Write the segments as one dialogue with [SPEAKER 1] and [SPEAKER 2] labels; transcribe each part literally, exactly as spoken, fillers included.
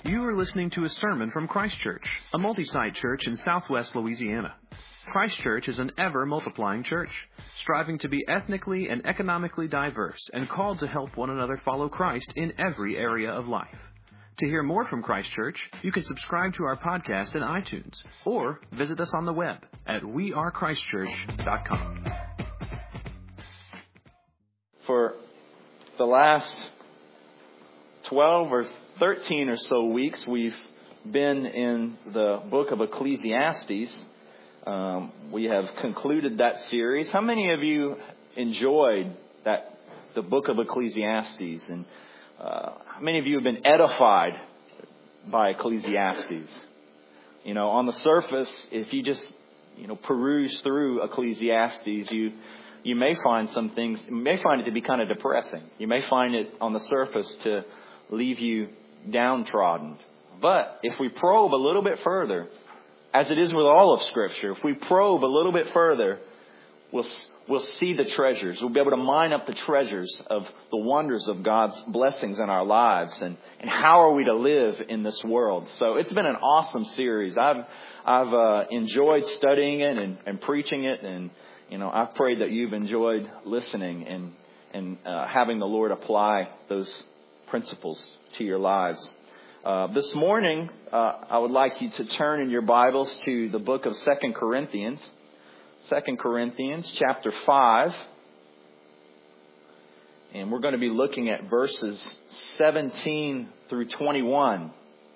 [SPEAKER 1] You are listening to a sermon from Christ Church, a multi-site church in southwest Louisiana. Christ Church is an ever-multiplying church, striving to be ethnically and economically diverse and called to help one another follow Christ in every area of life. To hear more from Christ Church, you can subscribe to our podcast in iTunes or visit us on the web at we are christ church dot com.
[SPEAKER 2] For the last twelve or thirteen or so weeks, we've been in the book of Ecclesiastes. Um, we have concluded that series. How many of you enjoyed that the book of Ecclesiastes? And uh, how many of you have been edified by Ecclesiastes? You know, on the surface, if you just, you know, peruse through Ecclesiastes, you you may find some things, you may find it to be kind of depressing. You may find it on the surface to leave you downtrodden. But if we probe a little bit further, as it is with all of Scripture, if we probe a little bit further, we'll we'll see the treasures. We'll be able to mine up the treasures of the wonders of God's blessings in our lives, and, and how are we to live in this world. So it's been an awesome series. I've I've uh, enjoyed studying it and, and preaching it, and you know I've prayed that you've enjoyed listening and and uh, having the Lord apply those principles to your lives. Uh, this morning, uh, I would like you to turn in your Bibles to the book of Second Corinthians. Second Corinthians chapter five. And we're going to be looking at verses seventeen through twenty-one.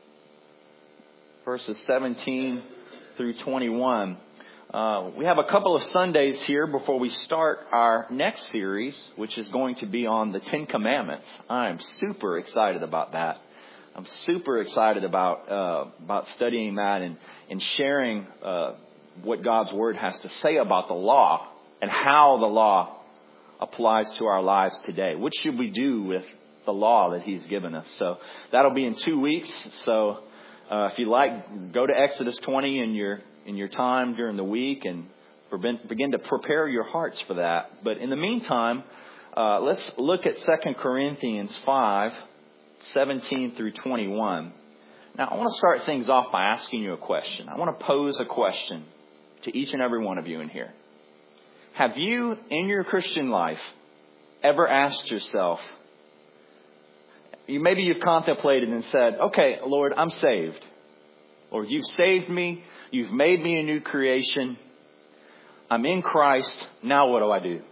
[SPEAKER 2] Verses seventeen through twenty-one. Uh, we have a couple of Sundays here before we start our next series, which is going to be on the Ten Commandments. I'm super excited about that. I'm super excited about uh, about studying that and, and sharing uh, what God's Word has to say about the law and how the law applies to our lives today. What should we do with the law that He's given us? So that'll be in two weeks. So uh, if you like, go to Exodus twenty in your in your time during the week and begin to prepare your hearts for that. But in the meantime, uh, let's look at Second Corinthians five. seventeen through twenty-one. Now, I want to start things off by asking you a question. I want to pose a question to each and every one of you in here. Have you, in your Christian life, ever asked yourself, you maybe you've contemplated and said, okay, Lord, I'm saved. Lord, you've saved me. You've made me a new creation. I'm in Christ. Now what do I do?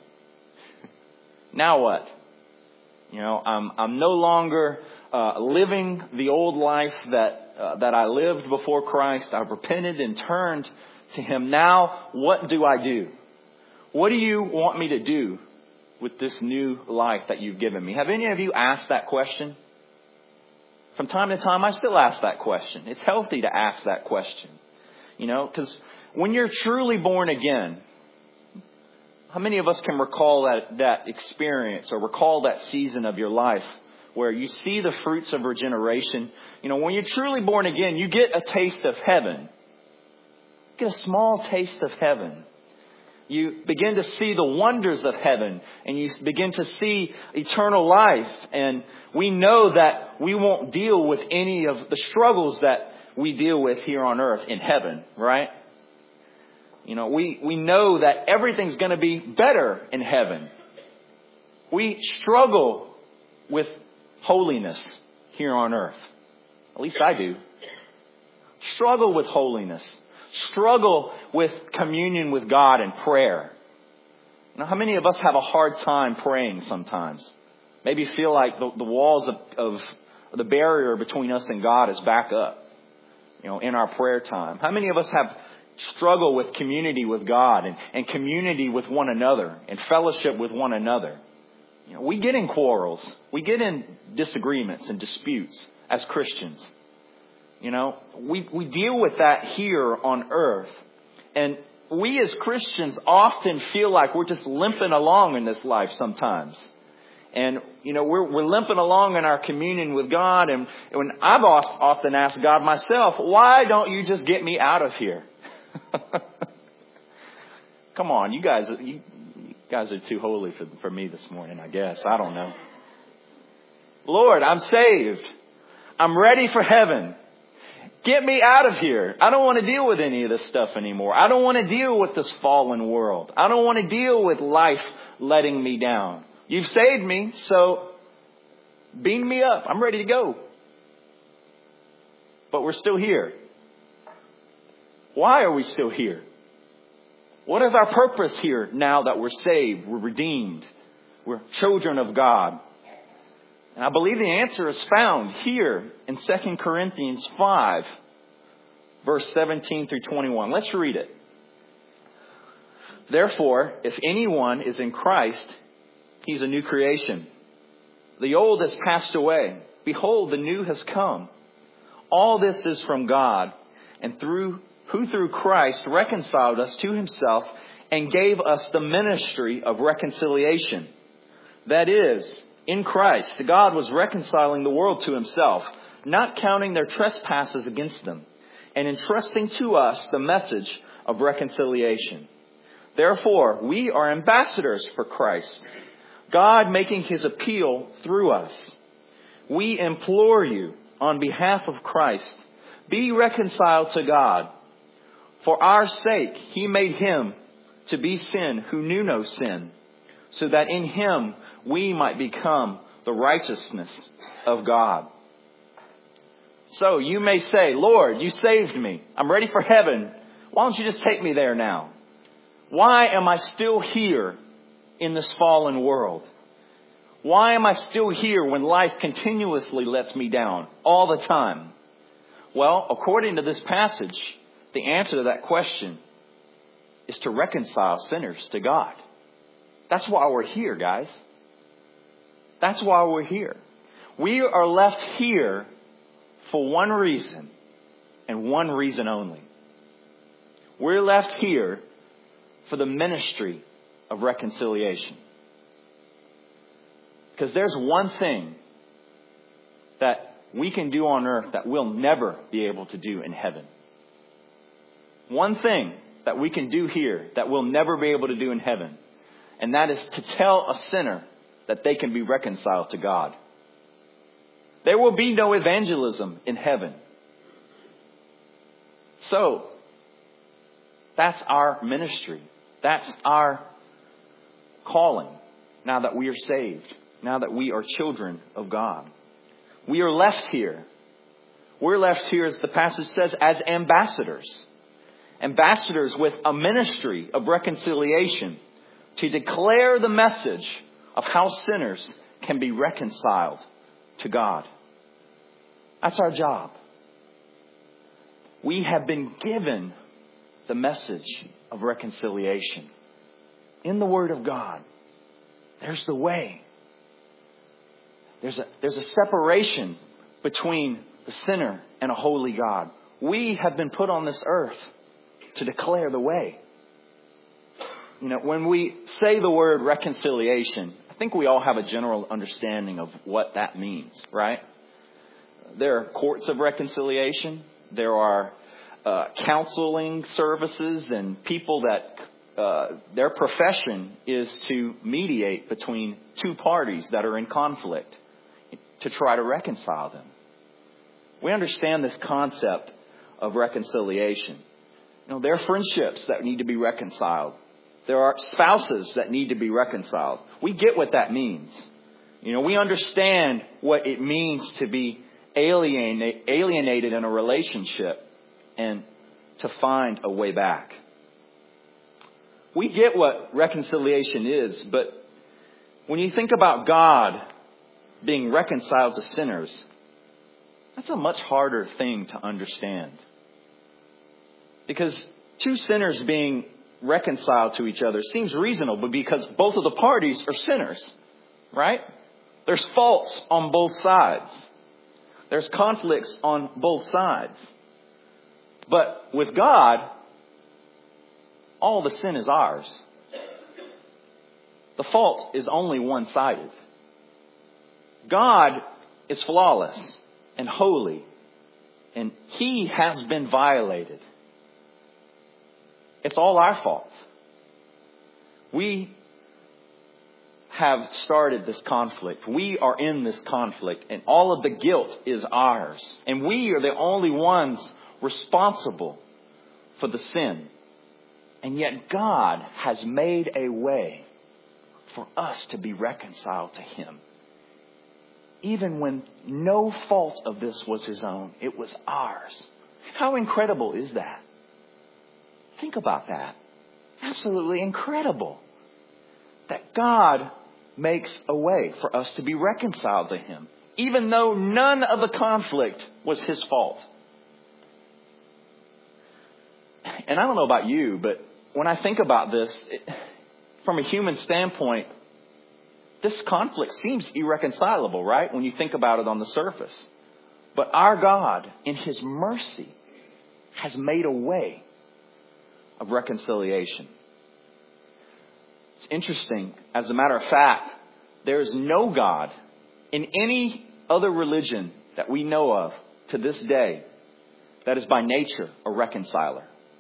[SPEAKER 2] Now what? You know, I'm I'm no longer uh, living the old life that uh, that I lived before Christ. I've repented and turned to Him. Now, what do I do? What do you want me to do with this new life that you've given me? Have any of you asked that question? From time to time, I still ask that question. It's healthy to ask that question. You know, because when you're truly born again, how many of us can recall that, that experience or recall that season of your life where you see the fruits of regeneration? You know, when you're truly born again, you get a taste of heaven. You get a small taste of heaven. You begin to see the wonders of heaven, and you begin to see eternal life. And we know that we won't deal with any of the struggles that we deal with here on earth in heaven, right? You know, we, we know that everything's going to be better in heaven. We struggle with holiness here on earth. At least I do. Struggle with holiness. Struggle with communion with God and prayer. You know, how many of us have a hard time praying sometimes? Maybe feel like the, the walls of, of the barrier between us and God is back up, you know, in our prayer time. How many of us have struggle with community with God and, and community with one another and fellowship with one another? You know, we get in quarrels. We get in disagreements and disputes as Christians. You know, we, we deal with that here on earth. And we as Christians often feel like we're just limping along in this life sometimes. And, you know, we're, we're limping along in our communion with God. And when I've often asked God myself, why don't you just get me out of here? Come on, you guys, you, you guys are too holy for, for me this morning, I guess. I don't know. Lord, I'm saved. I'm ready for heaven. Get me out of here. I don't want to deal with any of this stuff anymore. I don't want to deal with this fallen world. I don't want to deal with life letting me down. You've saved me, so beam me up. I'm ready to go. But we're still here. Why are we still here? What is our purpose here now that we're saved, we're redeemed, we're children of God? And I believe the answer is found here in Second Corinthians five, verse seventeen through twenty-one. Let's read it. Therefore, if anyone is in Christ, he's a new creation. The old has passed away. Behold, the new has come. All this is from God, and through who through Christ reconciled us to himself and gave us the ministry of reconciliation. That is, in Christ, God was reconciling the world to himself, not counting their trespasses against them, and entrusting to us the message of reconciliation. Therefore, we are ambassadors for Christ, God making his appeal through us. We implore you on behalf of Christ, be reconciled to God. For our sake, he made him to be sin who knew no sin, so that in him we might become the righteousness of God. So you may say, Lord, you saved me. I'm ready for heaven. Why don't you just take me there now? Why am I still here in this fallen world? Why am I still here when life continuously lets me down all the time? Well, according to this passage, the answer to that question is to reconcile sinners to God. That's why we're here, guys. That's why we're here. We are left here for one reason and one reason only. We're left here for the ministry of reconciliation. Because there's one thing that we can do on earth that we'll never be able to do in heaven. One thing that we can do here that we'll never be able to do in heaven. And that is to tell a sinner that they can be reconciled to God. There will be no evangelism in heaven. So, that's our ministry. That's our calling now that we are saved. Now that we are children of God. We are left here. We're left here, as the passage says, as ambassadors. Ambassadors with a ministry of reconciliation to declare the message of how sinners can be reconciled to God. That's our job. We have been given the message of reconciliation in the Word of God. There's the way. There's a, there's a separation between the sinner and a holy God. We have been put on this earth to declare the way. You know, when we say the word reconciliation, I think we all have a general understanding of what that means, right? There are courts of reconciliation. There are uh, counseling services and people that uh, their profession is to mediate between two parties that are in conflict to try to reconcile them. We understand this concept of reconciliation. You know, there are friendships that need to be reconciled. There are spouses that need to be reconciled. We get what that means. You know, we understand what it means to be alienate, alienated in a relationship and to find a way back. We get what reconciliation is, but when you think about God being reconciled to sinners, that's a much harder thing to understand. Because two sinners being reconciled to each other seems reasonable because both of the parties are sinners, right? There's faults on both sides. There's conflicts on both sides. But with God, all the sin is ours. The fault is only one-sided. God is flawless and holy, and He has been violated. It's all our fault. We have started this conflict. We are in this conflict, and all of the guilt is ours. And we are the only ones responsible for the sin. And yet God has made a way for us to be reconciled to Him. Even when no fault of this was His own, it was ours. How incredible is that? Think about that. Absolutely incredible. That God makes a way for us to be reconciled to Him, even though none of the conflict was His fault. And I don't know about you, but when I think about this, it, from a human standpoint, this conflict seems irreconcilable, right? When you think about it on the surface. But our God, in His mercy, has made a way of reconciliation. It's interesting. As a matter of fact, there is no God in any other religion that we know of to this day that is by nature a reconciler.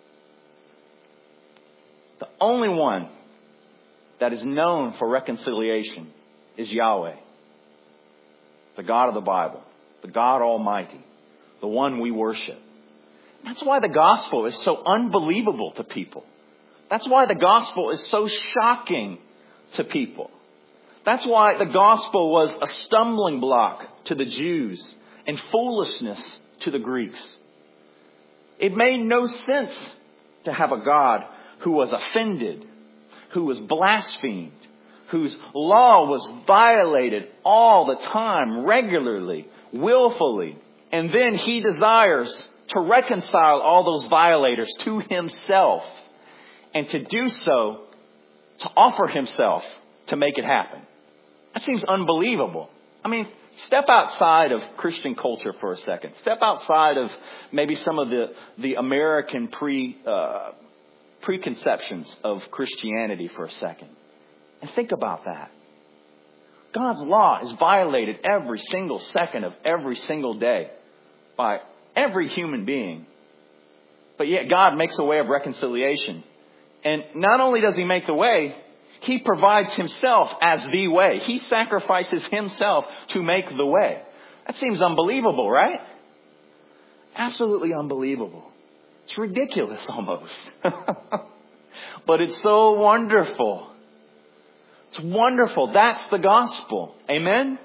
[SPEAKER 2] The only one that is known for reconciliation is Yahweh, the God of the Bible, the God Almighty, the one we worship. That's why the gospel is so unbelievable to people. That's why the gospel is so shocking to people. That's why the gospel was a stumbling block to the Jews and foolishness to the Greeks. It made no sense to have a God who was offended, who was blasphemed, whose law was violated all the time, regularly, willfully. And then He desires to reconcile all those violators to Himself. And to do so, to offer Himself to make it happen. That seems unbelievable. I mean, step outside of Christian culture for a second. Step outside of maybe some of the, the American pre, uh, preconceptions of Christianity for a second. And think about that. God's law is violated every single second of every single day by every human being. But yet God makes a way of reconciliation. And not only does He make the way, He provides Himself as the way. He sacrifices Himself to make the way. That seems unbelievable, right? Absolutely unbelievable. It's ridiculous almost. But it's so wonderful. It's wonderful. That's the gospel. Amen?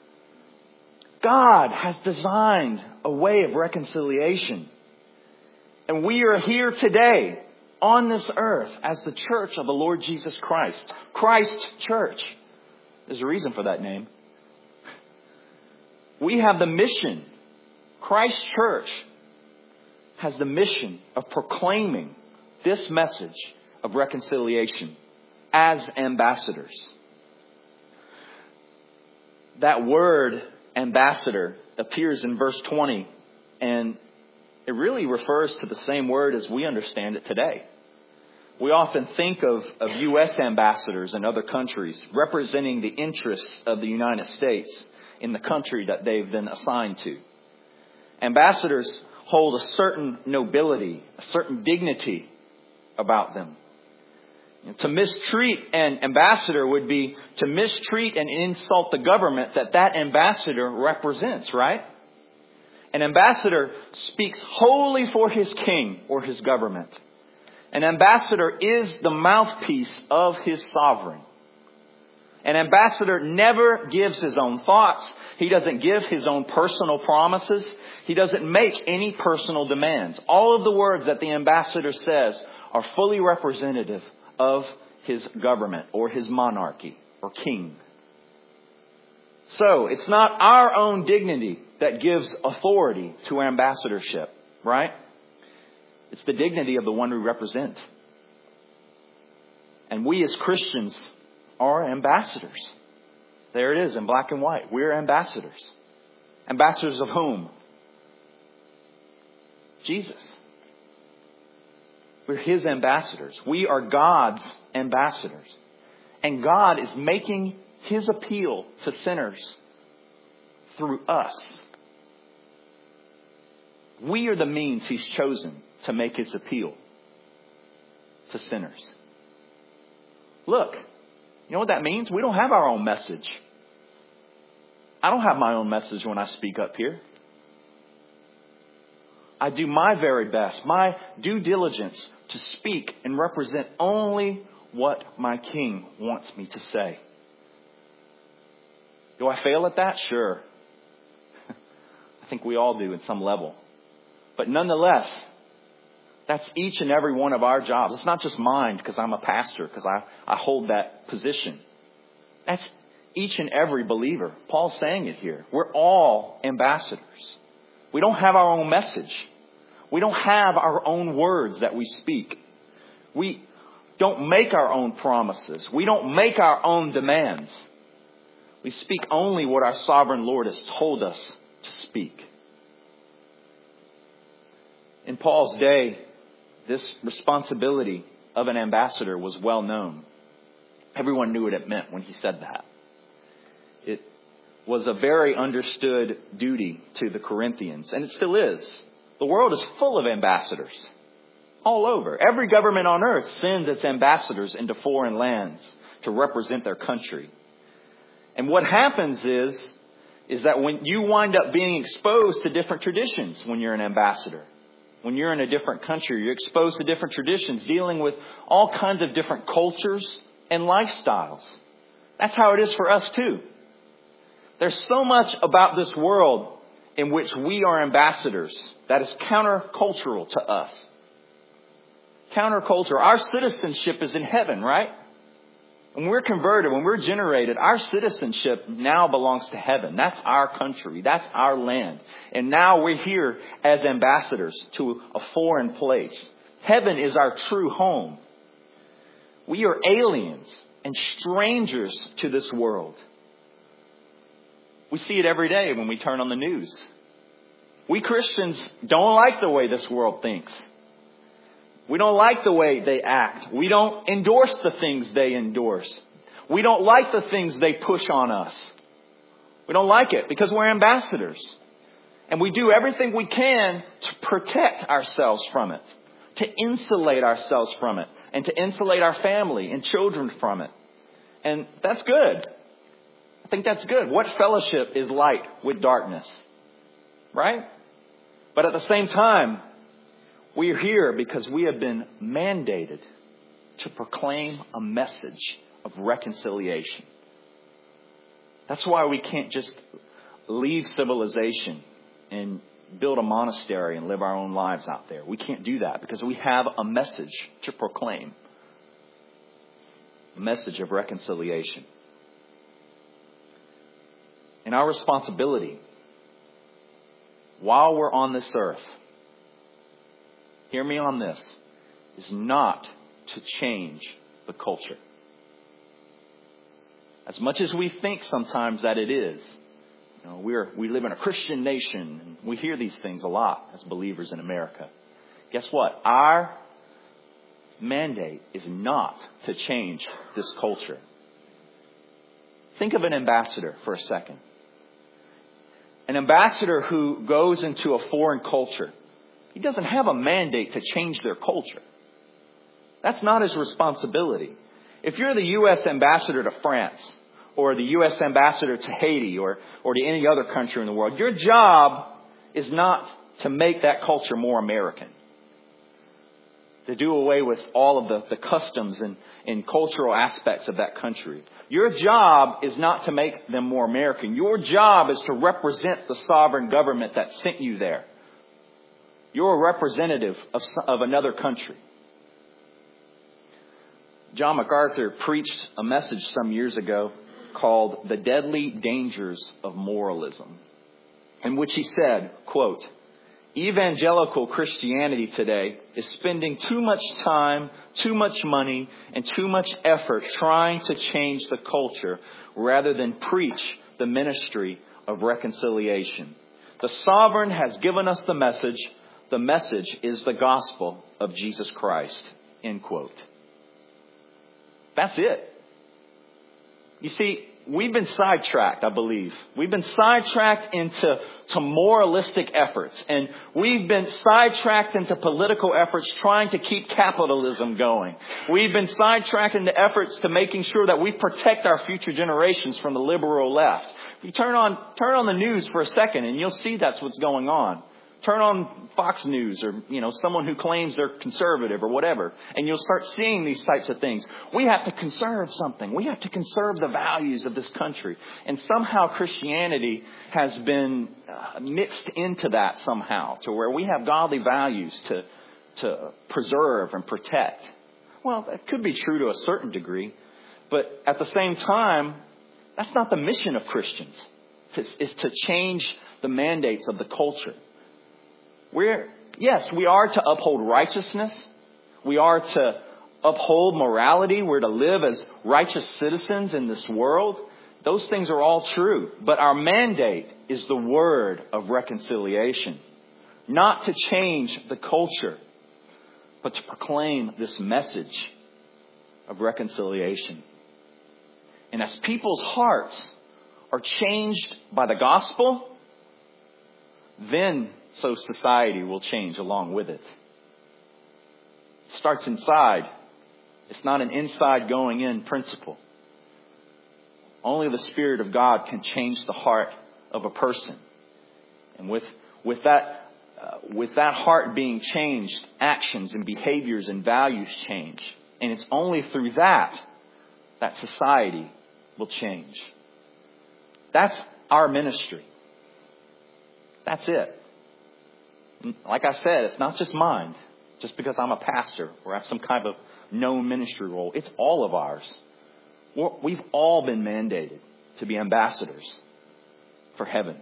[SPEAKER 2] God has designed a way of reconciliation. And we are here today on this earth as the church of the Lord Jesus Christ. Christ Church. There's a reason for that name. We have the mission. Christ Church has the mission of proclaiming this message of reconciliation as ambassadors. That word ambassador appears in verse twenty, and it really refers to the same word as we understand it today. We often think of, of U S ambassadors in other countries representing the interests of the United States in the country that they've been assigned to. Ambassadors hold a certain nobility, a certain dignity about them. To mistreat an ambassador would be to mistreat and insult the government that that ambassador represents, right? An ambassador speaks wholly for his king or his government. An ambassador is the mouthpiece of his sovereign. An ambassador never gives his own thoughts. He doesn't give his own personal promises. He doesn't make any personal demands. All of the words that the ambassador says are fully representative of his government or his monarchy or king. So it's not our own dignity that gives authority to ambassadorship, right? It's the dignity of the one we represent. And we as Christians are ambassadors. There it is in black and white. We're ambassadors. Ambassadors of whom? Jesus. We're His ambassadors. We are God's ambassadors. And God is making His appeal to sinners through us. We are the means He's chosen to make His appeal to sinners. Look, You know what that means? We don't have our own message. I don't have my own message when I speak up here. I do my very best, my due diligence to speak and represent only what my King wants me to say. Do I fail at that? Sure. I think we all do at some level. But nonetheless, that's each and every one of our jobs. It's not just mine because I'm a pastor, because I, I hold that position. That's each and every believer. Paul's saying it here. We're all ambassadors. We don't have our own message. We don't have our own words that we speak. We don't make our own promises. We don't make our own demands. We speak only what our sovereign Lord has told us to speak. In Paul's day, this responsibility of an ambassador was well known. Everyone knew what it meant when he said that. It was a very understood duty to the Corinthians, and it still is. The world is full of ambassadors all over. Every government on earth sends its ambassadors into foreign lands to represent their country. And what happens is, is that when you wind up being exposed to different traditions when you're an ambassador, when you're in a different country, you're exposed to different traditions, dealing with all kinds of different cultures and lifestyles. That's how it is for us too. There's so much about this world in which we are ambassadors that is countercultural to us. Counterculture. Our citizenship is in heaven, right? When we're converted, when we're generated, our citizenship now belongs to heaven. That's our country. That's our land. And now we're here as ambassadors to a foreign place. Heaven is our true home. We are aliens and strangers to this world. We see it every day when we turn on the news. We Christians don't like the way this world thinks. We don't like the way they act. We don't endorse the things they endorse. We don't like the things they push on us. We don't like it because we're ambassadors. And we do everything we can to protect ourselves from it, to insulate ourselves from it, and to insulate our family and children from it. And that's good. I think that's good. What fellowship is light with darkness? Right? But at the same time, we are here because we have been mandated to proclaim a message of reconciliation. That's why we can't just leave civilization and build a monastery and live our own lives out there. We can't do that because we have a message to proclaim. A message of reconciliation. And our responsibility, while we're on this earth, hear me on this, is not to change the culture. As much as we think sometimes that it is. You know, we're, we live in a Christian nation. And we hear these things a lot as believers in America. Guess what? Our mandate is not to change this culture. Think of an ambassador for a second. An ambassador who goes into a foreign culture. He doesn't have a mandate to change their culture. That's not his responsibility. If you're the U S ambassador to France, or the U S ambassador to Haiti, or, or to any other country in the world, your job is not to make that culture more American. To do away with all of the, the customs and, and cultural aspects of that country. Your job is not to make them more American. Your job is to represent the sovereign government that sent you there. You're a representative of, of another country. John MacArthur preached a message some years ago called The Deadly Dangers of Moralism, in which he said, quote, "Evangelical Christianity today is spending too much time, too much money, and too much effort trying to change the culture rather than preach the ministry of reconciliation. The sovereign has given us the message. The message is the gospel of Jesus Christ." End quote. That's it. You see, we've been sidetracked, I believe. We've been sidetracked into to moralistic efforts. And we've been sidetracked into political efforts trying to keep capitalism going. We've been sidetracked into efforts to making sure that we protect our future generations from the liberal left. You turn on, turn on the news for a second and you'll see that's what's going on. Turn on Fox News or, you know, someone who claims they're conservative or whatever, and you'll start seeing these types of things. We have to conserve something. We have to conserve the values of this country. And somehow Christianity has been uh, mixed into that somehow, to where we have godly values to, to preserve and protect. Well, that could be true to a certain degree, but at the same time, that's not the mission of Christians, is to change the mandates of the culture. We're, yes, we are to uphold righteousness. We are to uphold morality. We're to live as righteous citizens in this world. Those things are all true. But our mandate is the word of reconciliation. Not to change the culture, but to proclaim this message of reconciliation. And as people's hearts are changed by the gospel, then so society will change along with it. It starts inside. It's not an inside going in principle. Only the Spirit of God can change the heart of a person. And with, with that, uh, with that heart being changed, actions and behaviors and values change. And it's only through that that society will change. That's our ministry. That's it. Like I said, it's not just mine, just because I'm a pastor or have some kind of known ministry role. It's all of ours. We've all been mandated to be ambassadors for heaven.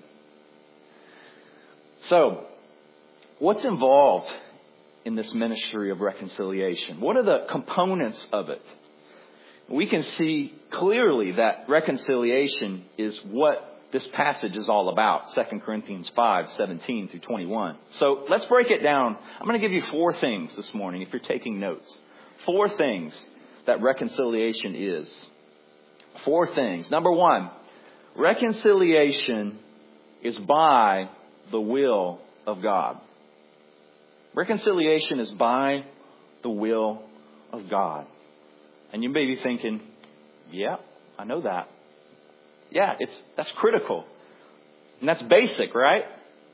[SPEAKER 2] So, what's involved in this ministry of reconciliation? What are the components of it? We can see clearly that reconciliation is what this passage is all about, Second Corinthians five, seventeen through twenty-one. So let's break it down. I'm going to give you four things this morning if you're taking notes. Four things that reconciliation is. Four things. Number one, reconciliation is by the will of God. Reconciliation is by the will of God. And you may be thinking, yeah, I know that. Yeah, it's that's critical. And that's basic, right?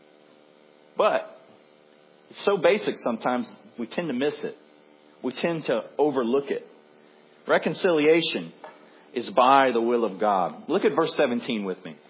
[SPEAKER 2] But it's so basic sometimes we tend to miss it. We tend to overlook it. Reconciliation is by the will of God. Look at verse seventeen with me.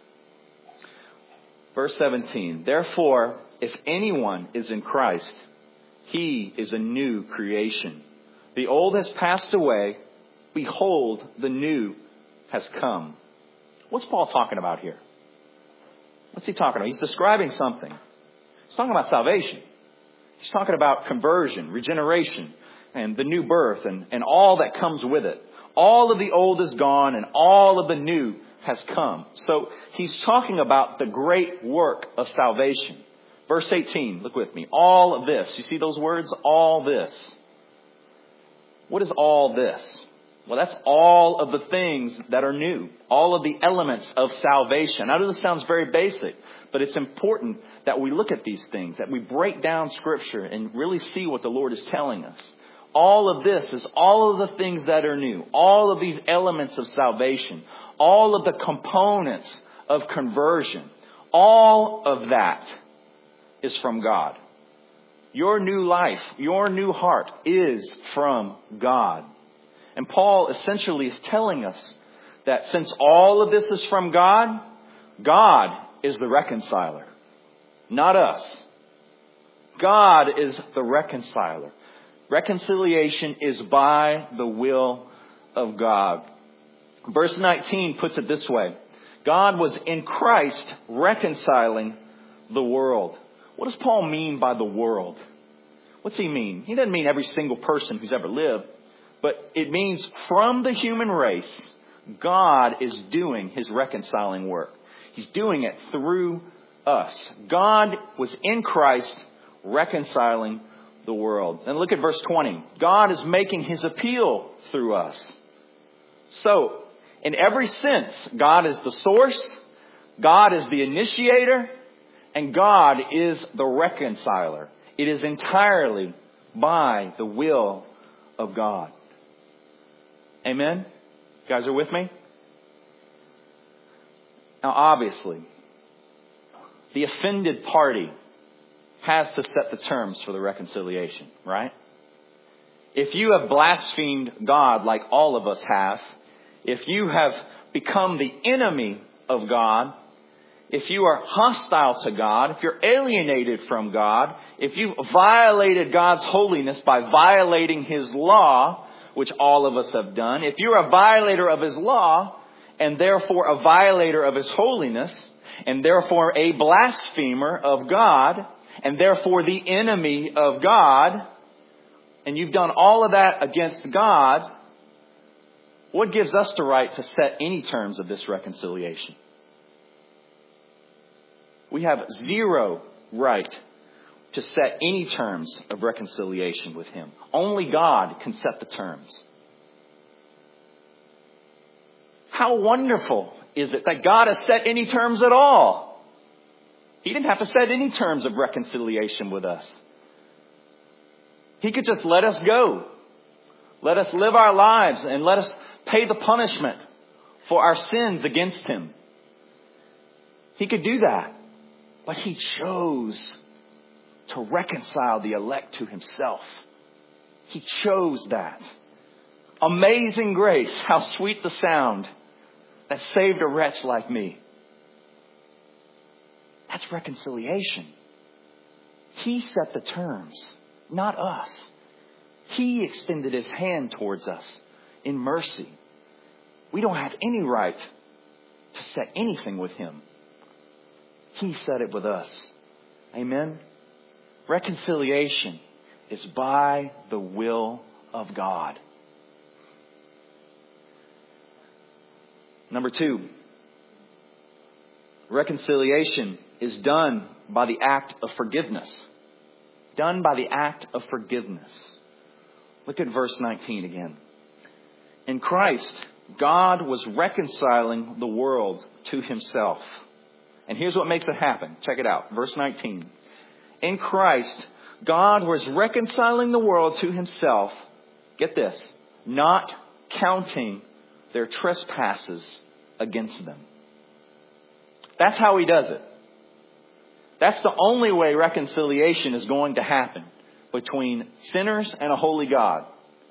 [SPEAKER 2] Verse seventeen. Therefore, if anyone is in Christ, he is a new creation. The old has passed away. Behold, the new has come. What's Paul talking about here? What's he talking about? He's describing something. He's talking about salvation. He's talking about conversion, regeneration, and the new birth, and, and all that comes with it. All of the old is gone, and all of the new has come. So he's talking about the great work of salvation. Verse eighteen, look with me. All of this. You see those words? All this. What is all this? Well, that's all of the things that are new. All of the elements of salvation. I know this sounds very basic, but it's important that we look at these things, that we break down Scripture and really see what the Lord is telling us. All of this is all of the things that are new. All of these elements of salvation. All of the components of conversion. All of that is from God. Your new life, your new heart is from God. And Paul essentially is telling us that since all of this is from God, God is the reconciler, not us. God is the reconciler. Reconciliation is by the will of God. Verse nineteen puts it this way. God was in Christ reconciling the world. What does Paul mean by the world? What's he mean? He doesn't mean every single person who's ever lived. But it means from the human race, God is doing his reconciling work. He's doing it through us. God was in Christ reconciling the world. And look at verse twenty. God is making his appeal through us. So, In every sense, God is the source, God is the initiator, and God is the reconciler. It is entirely by the will of God. Amen? You guys are with me? Now, obviously, the offended party has to set the terms for the reconciliation, right? If you have blasphemed God like all of us have, if you have become the enemy of God, if you are hostile to God, if you're alienated from God, if you've violated God's holiness by violating His law, which all of us have done, if you're a violator of His law, and therefore a violator of His holiness, and therefore a blasphemer of God, and therefore the enemy of God, and you've done all of that against God, what gives us the right to set any terms of this reconciliation? We have zero right to set any terms of reconciliation with Him. Only God can set the terms. How wonderful is it that God has set any terms at all? He didn't have to set any terms of reconciliation with us. He could just let us go. Let us live our lives and let us pay the punishment for our sins against Him. He could do that. But He chose to reconcile the elect to Himself. He chose that. Amazing grace, how sweet the sound that saved a wretch like me. That's reconciliation. He set the terms, not us. He extended His hand towards us in mercy. We don't have any right to set anything with Him. He set it with us. Amen? Reconciliation is by the will of God. Number two, reconciliation is done by the act of forgiveness. Done by the act of forgiveness. Look at verse nineteen again. In Christ, God was reconciling the world to Himself. And here's what makes it happen. Check it out. Verse nineteen. In Christ, God was reconciling the world to Himself. Get this. Not counting their trespasses against them. That's how He does it. That's the only way reconciliation is going to happen between sinners and a holy God.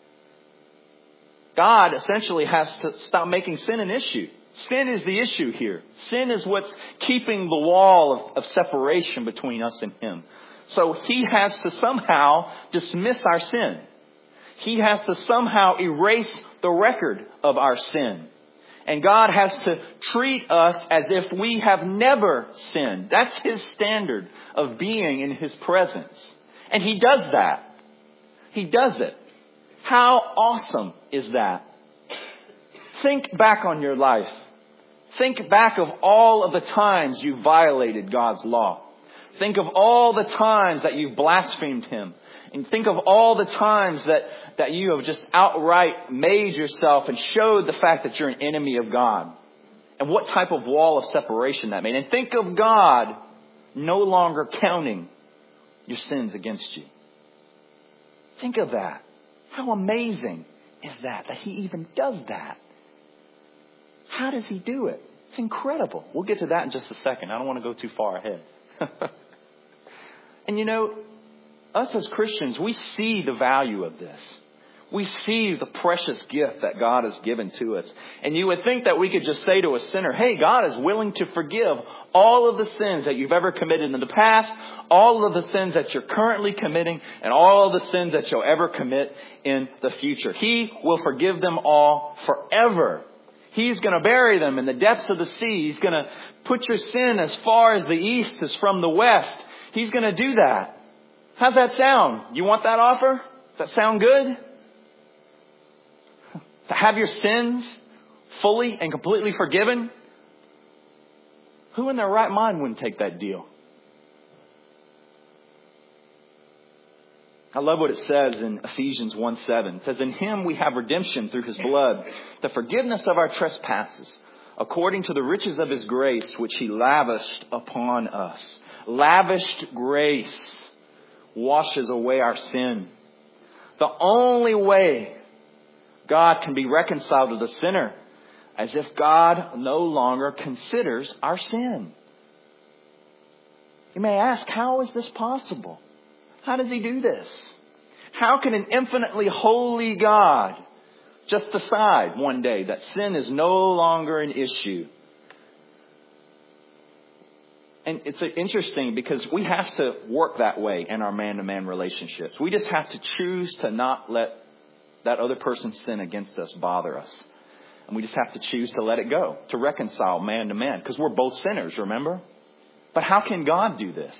[SPEAKER 2] God essentially has to stop making sin an issue. Sin is the issue here. Sin is what's keeping the wall of, of separation between us and Him. So He has to somehow dismiss our sin. He has to somehow erase the record of our sin. And God has to treat us as if we have never sinned. That's His standard of being in His presence. And He does that. He does it. How awesome is that? Think back on your life. Think back of all of the times you violated God's law. Think of all the times that you've blasphemed Him. And think of all the times that, that you have just outright made yourself and showed the fact that you're an enemy of God. And what type of wall of separation that made. And think of God no longer counting your sins against you. Think of that. How amazing is that, that He even does that? How does He do it? It's incredible. We'll get to that in just a second. I don't want to go too far ahead. And you know, us as Christians, we see the value of this. We see the precious gift that God has given to us. And you would think that we could just say to a sinner, hey, God is willing to forgive all of the sins that you've ever committed in the past, all of the sins that you're currently committing, and all of the sins that you'll ever commit in the future. He will forgive them all forever. He's going to bury them in the depths of the sea. He's going to put your sin as far as the east is from the west. He's going to do that. How's that sound? You want that offer? Does that sound good? To have your sins fully and completely forgiven? Who in their right mind wouldn't take that deal? I love what it says in Ephesians one seven. It says, in Him we have redemption through His blood, the forgiveness of our trespasses, according to the riches of His grace, which He lavished upon us. Lavished grace washes away our sin. The only way God can be reconciled to the sinner is if God no longer considers our sin. You may ask, how is this possible? How does He do this? How can an infinitely holy God just decide one day that sin is no longer an issue? And it's interesting because we have to work that way in our man-to-man relationships. We just have to choose to not let that other person's sin against us bother us. And we just have to choose to let it go, to reconcile man to man, because we're both sinners, remember? But how can God do this?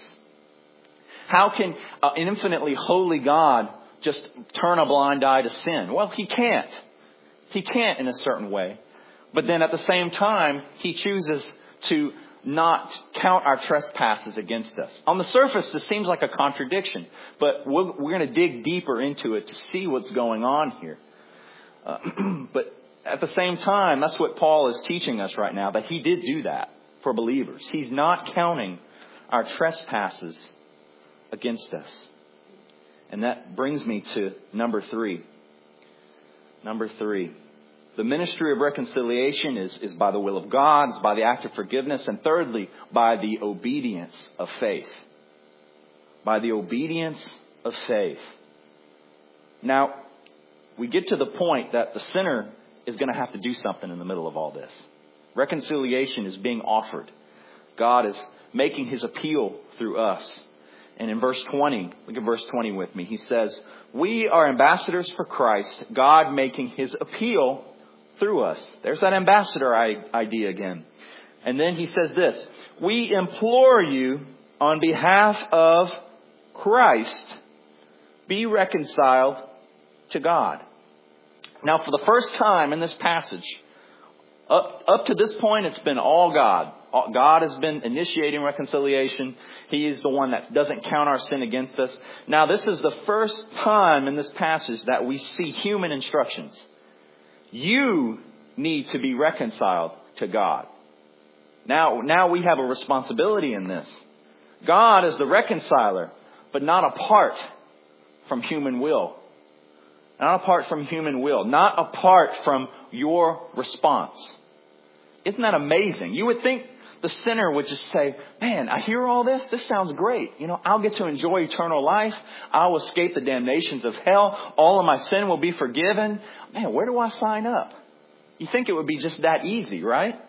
[SPEAKER 2] How can an infinitely holy God just turn a blind eye to sin? Well, He can't. He can't in a certain way. But then at the same time, He chooses to not count our trespasses against us. On the surface, this seems like a contradiction, but we're, we're going to dig deeper into it to see what's going on here. Uh, but at the same time, that's what Paul is teaching us right now, that He did do that for believers. He's not counting our trespasses against us. And that brings me to number three. Number three. The ministry of reconciliation is, is by the will of God, it's by the act of forgiveness, and thirdly, by the obedience of faith. By the obedience of faith. Now, we get to the point that the sinner is going to have to do something in the middle of all this. Reconciliation is being offered. God is making His appeal through us. And in verse twenty, look at verse twenty with me. He says, we are ambassadors for Christ, God making His appeal through us. There's that ambassador idea again. And then he says this, we implore you on behalf of Christ, be reconciled to God. Now, for the first time in this passage, up, up to this point, it's been all God. God has been initiating reconciliation. He is the one that doesn't count our sin against us. Now, this is the first time in this passage that we see human instructions. You need to be reconciled to God. Now, now we have a responsibility in this. God is the reconciler, but not apart from human will. Not apart from human will. Not apart from your response. Isn't that amazing? You would think the sinner would just say, man, I hear all this. This sounds great. You know, I'll get to enjoy eternal life. I'll escape the damnations of hell. All of my sin will be forgiven. Man, where do I sign up? You think it would be just that easy, right?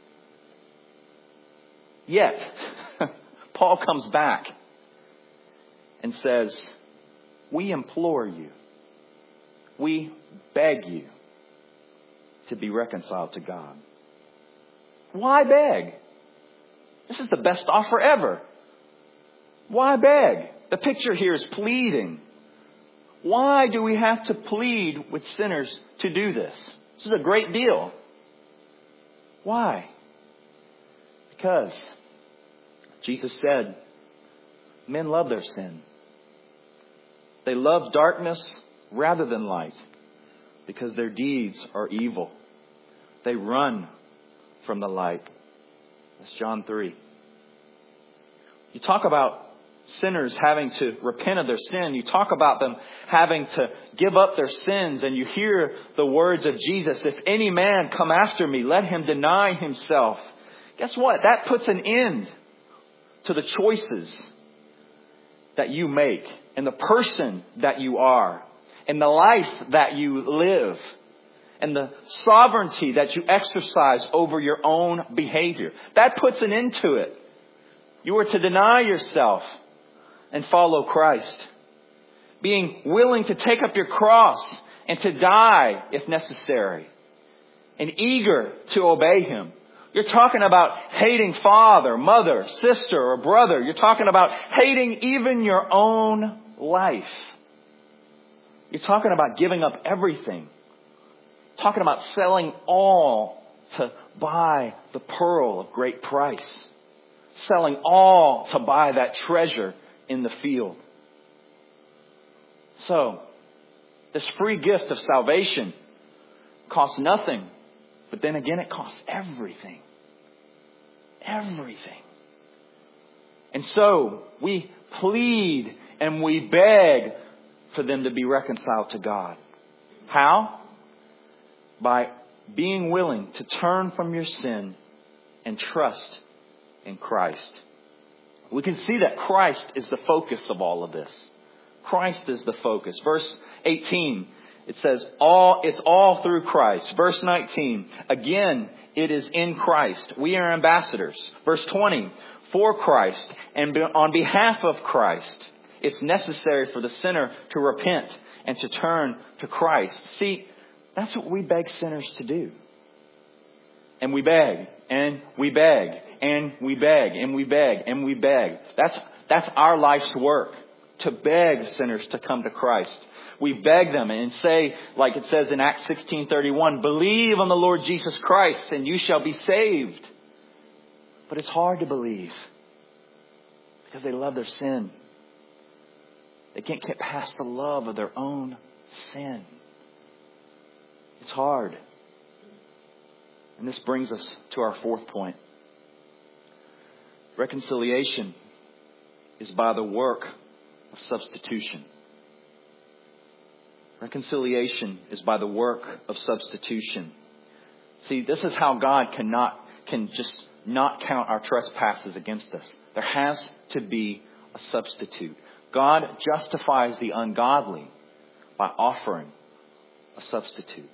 [SPEAKER 2] Yet, Paul comes back and says, we implore you. We beg you to be reconciled to God. Why beg? This is the best offer ever. Why beg? The picture here is pleading. Why do we have to plead with sinners to do this? This is a great deal. Why? Because Jesus said, men love their sin. They love darkness rather than light because their deeds are evil. They run from the light. That's John three. You talk about sinners having to repent of their sin. You talk about them having to give up their sins. And you hear the words of Jesus, if any man come after me, let him deny himself. Guess what? That puts an end to the choices that you make and the person that you are and the life that you live and the sovereignty that you exercise over your own behavior. That puts an end to it. You are to deny yourself and follow Christ. Being willing to take up your cross and to die if necessary. And eager to obey Him. You're talking about hating father, mother, sister, or brother. You're talking about hating even your own life. You're talking about giving up everything. Talking about selling all to buy the pearl of great price. Selling all to buy that treasure in the field. So, this free gift of salvation costs nothing. But then again, it costs everything. Everything. And so, we plead and we beg for them to be reconciled to God. How? By being willing to turn from your sin and trust in Christ. We can see that Christ is the focus of all of this. Christ is the focus. Verse eighteen, it says, all, it's all through Christ. Verse nineteen, again, it is in Christ. We are ambassadors. Verse twenty, for Christ and on behalf of Christ. It's necessary for the sinner to repent and to turn to Christ. See, that's what we beg sinners to do. And we beg, and we beg, and we beg, and we beg, and we beg. That's, that's our life's work. To beg sinners to come to Christ. We beg them and say, like it says in Acts sixteen thirty-one, believe on the Lord Jesus Christ and you shall be saved. But it's hard to believe because they love their sin. They can't get past the love of their own sin. It's hard. And this brings us to our fourth point. Reconciliation is by the work of substitution. Reconciliation is by the work of substitution. See, this is how God cannot, can just not count our trespasses against us. There has to be a substitute. God justifies the ungodly by offering a substitute.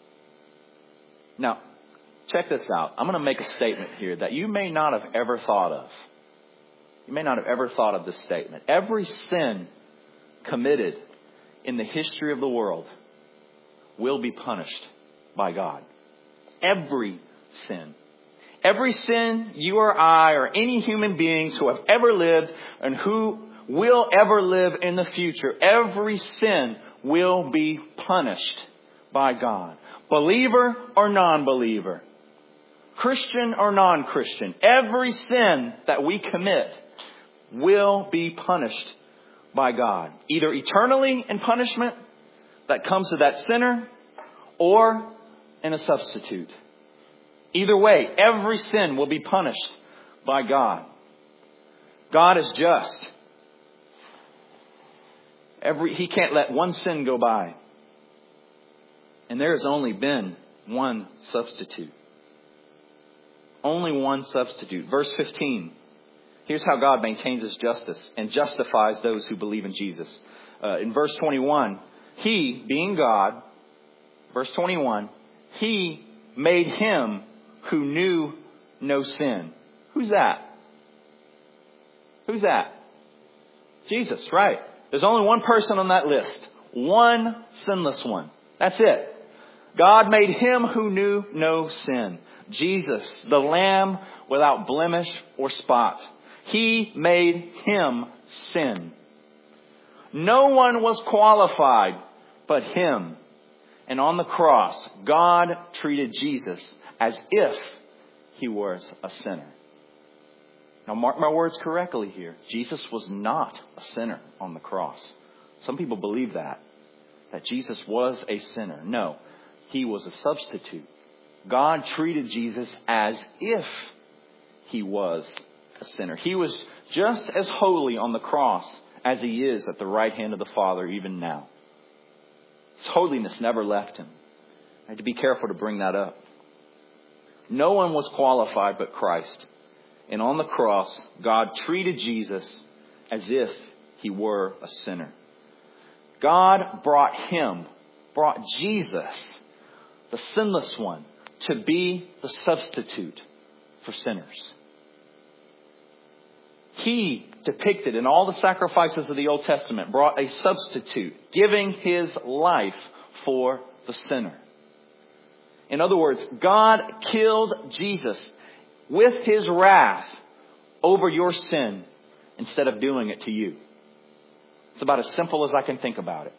[SPEAKER 2] Now, check this out. I'm going to make a statement here that you may not have ever thought of. You may not have ever thought of this statement. Every sin committed in the history of the world will be punished by God. Every sin. Every sin you or I or any human beings who have ever lived and who will ever live in the future, every sin will be punished by God. Believer or non-believer. Christian or non-Christian. Every sin that we commit will be punished by God. Either eternally in punishment that comes to that sinner or in a substitute. Either way, every sin will be punished by God. God is just. Every, he can't let one sin go by. And there has only been one substitute. Only one substitute. Verse fifteen. Here's how God maintains His justice and justifies those who believe in Jesus. Uh, in verse twenty-one, He, being God, verse twenty-one, He made Him who knew no sin. Who's that? Who's that? Jesus, right. There's only one person on that list. One sinless one. That's it. God made Him who knew no sin. Jesus, the Lamb without blemish or spot. He made Him sin. No one was qualified but Him. And on the cross, God treated Jesus as if He was a sinner. Now mark my words correctly here. Jesus was not a sinner on the cross. Some people believe that. That Jesus was a sinner. No, He was a substitute. God treated Jesus as if He was a sinner. He was just as holy on the cross as He is at the right hand of the Father even now. His holiness never left Him. I had to be careful to bring that up. No one was qualified but Christ. And on the cross, God treated Jesus as if He were a sinner. God brought Him, brought Jesus, the sinless one, to be the substitute for sinners. He, depicted in all the sacrifices of the Old Testament, brought a substitute, giving His life for the sinner. In other words, God killed Jesus with His wrath over your sin instead of doing it to you. It's about as simple as I can think about it.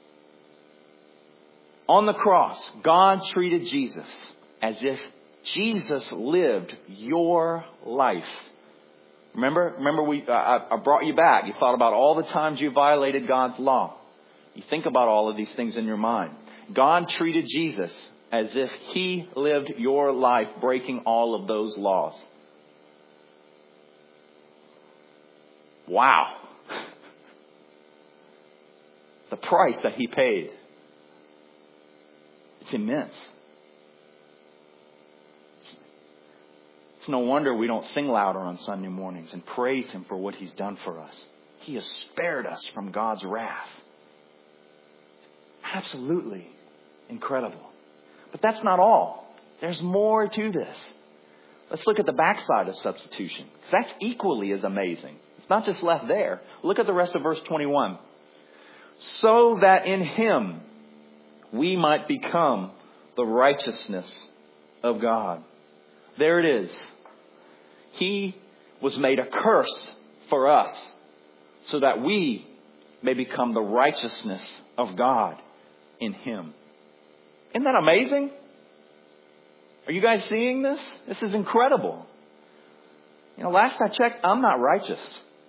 [SPEAKER 2] On the cross, God treated Jesus as if Jesus lived your life. Remember, remember we, I, I brought you back. You thought about all the times you violated God's law. You think about all of these things in your mind. God treated Jesus as if he lived your life breaking all of those laws. Wow. The price that he paid. It's immense. It's no wonder we don't sing louder on Sunday mornings and praise him for what he's done for us. He has spared us from God's wrath. Absolutely incredible. But that's not all. There's more to this. Let's look at the backside of substitution, because that's equally as amazing. It's not just left there. Look at the rest of verse twenty-one. So that in him we might become the righteousness of God. There it is. He was made a curse for us so that we may become the righteousness of God in him. Isn't that amazing? Are you guys seeing this? This is incredible. You know, last I checked, I'm not righteous.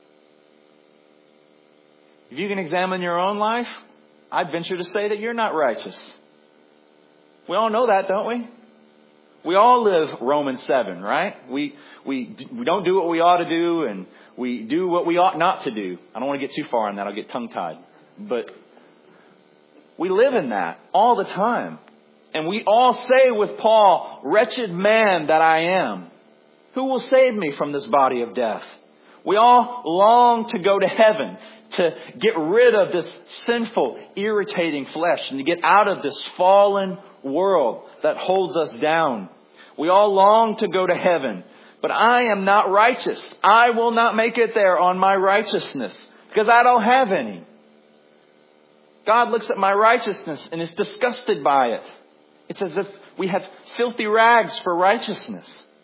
[SPEAKER 2] If you can examine your own life, I'd venture to say that you're not righteous. We all know that, don't we? We all live Romans seven, right? We, we, we don't do what we ought to do, and we do what we ought not to do. I don't want to get too far on that. I'll get tongue-tied. But we live in that all the time. And we all say with Paul, wretched man that I am, who will save me from this body of death? We all long to go to heaven, to get rid of this sinful, irritating flesh, and to get out of this fallen world that holds us down. We all long to go to heaven, but I am not righteous. I will not make it there on my righteousness because I don't have any. God looks at my righteousness and is disgusted by it. It's as if we have filthy rags for righteousness.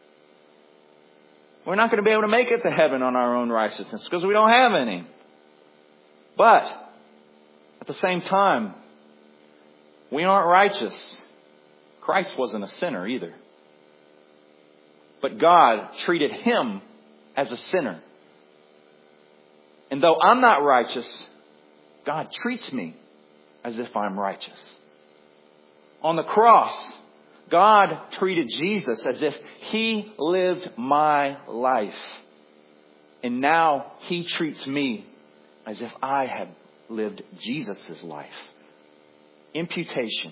[SPEAKER 2] We're not going to be able to make it to heaven on our own righteousness because we don't have any. But at the same time, we aren't righteous. Christ wasn't a sinner either. But God treated him as a sinner. And though I'm not righteous, God treats me as if I'm righteous. On the cross, God treated Jesus as if he lived my life. And now he treats me as if I had lived Jesus' life. Imputation.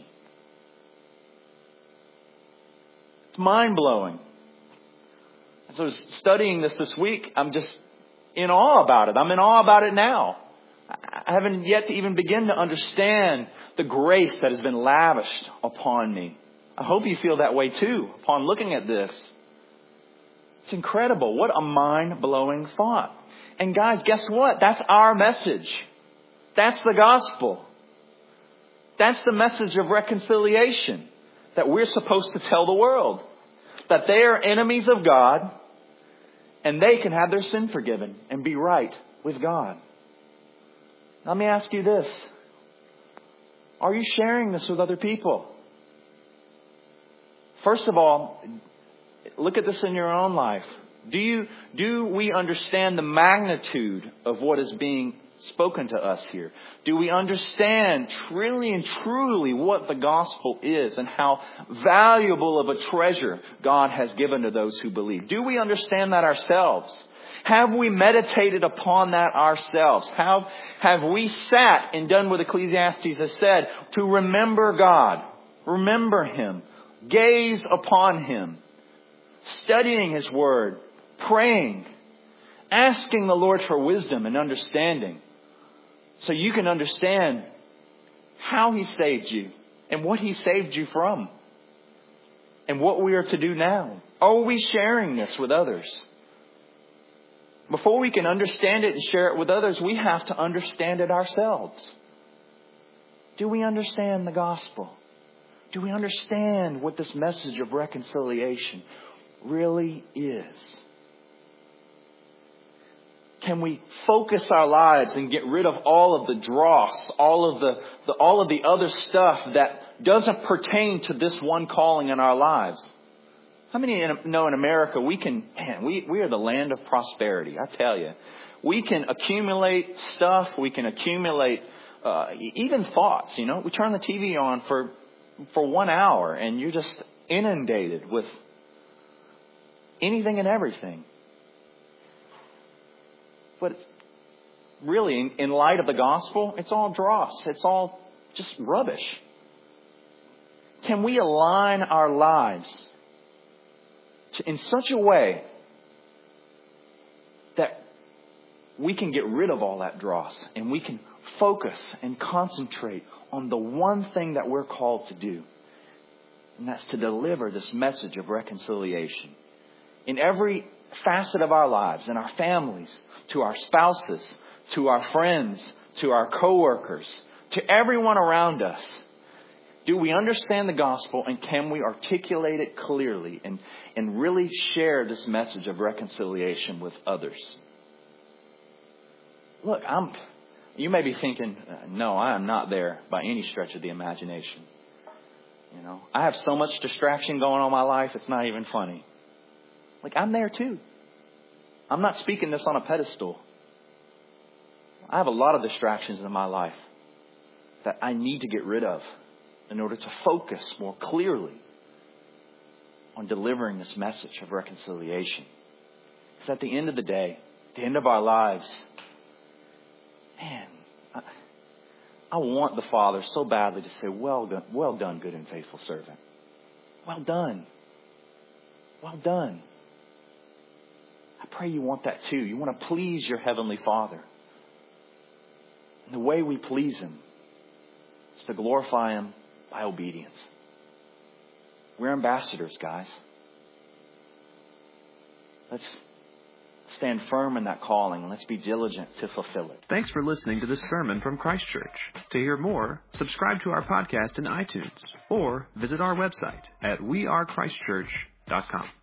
[SPEAKER 2] It's mind-blowing. As I was studying this this week, I'm just in awe about it. I'm in awe about it now. I haven't yet to even begin to understand the grace that has been lavished upon me. I hope you feel that way too upon looking at this. It's incredible. What a mind-blowing thought. And guys, guess what? That's our message. That's the gospel. That's the message of reconciliation that we're supposed to tell the world. That they are enemies of God and they can have their sin forgiven and be right with God. Let me ask you this. Are you sharing this with other people? First of all, look at this in your own life. Do you, do we understand the magnitude of what is being spoken to us here? Do we understand truly and truly what the gospel is and how valuable of a treasure God has given to those who believe? Do we understand that ourselves? Have we meditated upon that ourselves? Have, have we sat and done what Ecclesiastes has said to remember God, remember him, gaze upon him, studying his word, praying, asking the Lord for wisdom and understanding so you can understand how he saved you and what he saved you from and what we are to do now? Are we sharing this with others? Before we can understand it and share it with others, we have to understand it ourselves. Do we understand the gospel? Do we understand what this message of reconciliation really is? Can we focus our lives and get rid of all of the dross, all of the, the all of the other stuff that doesn't pertain to this one calling in our lives? How many know in America we can, man, we, we are the land of prosperity, I tell you. We can accumulate stuff, we can accumulate uh, even thoughts, you know. We turn the T V on for for one hour and you're just inundated with anything and everything. But really, in, in light of the gospel, it's all dross. It's all just rubbish. Can we align our lives to, in such a way that we can get rid of all that dross and we can focus and concentrate on the one thing that we're called to do? And that's to deliver this message of reconciliation in every facet of our lives, in our families, to our spouses, to our friends, to our coworkers, to everyone around us. Do we understand the gospel, and can we articulate it clearly and, and really share this message of reconciliation with others? Look, I'm, you may be thinking, no, I am not there by any stretch of the imagination. You know, I have so much distraction going on in my life, it's not even funny. Like, I'm there too. I'm not speaking this on a pedestal. I have a lot of distractions in my life that I need to get rid of in order to focus more clearly on delivering this message of reconciliation. Because at the end of the day, the end of our lives, man, I, I want the Father so badly to say, well done, well done, good and faithful servant. Well done. Well done. I pray you want that too. You want to please your Heavenly Father. And the way we please Him is to glorify Him by obedience. We're ambassadors, guys. Let's stand firm in that calling and let's be diligent to fulfill it.
[SPEAKER 1] Thanks for listening to this sermon from Christ Church. To hear more, subscribe to our podcast in iTunes or visit our website at we are christ church dot com.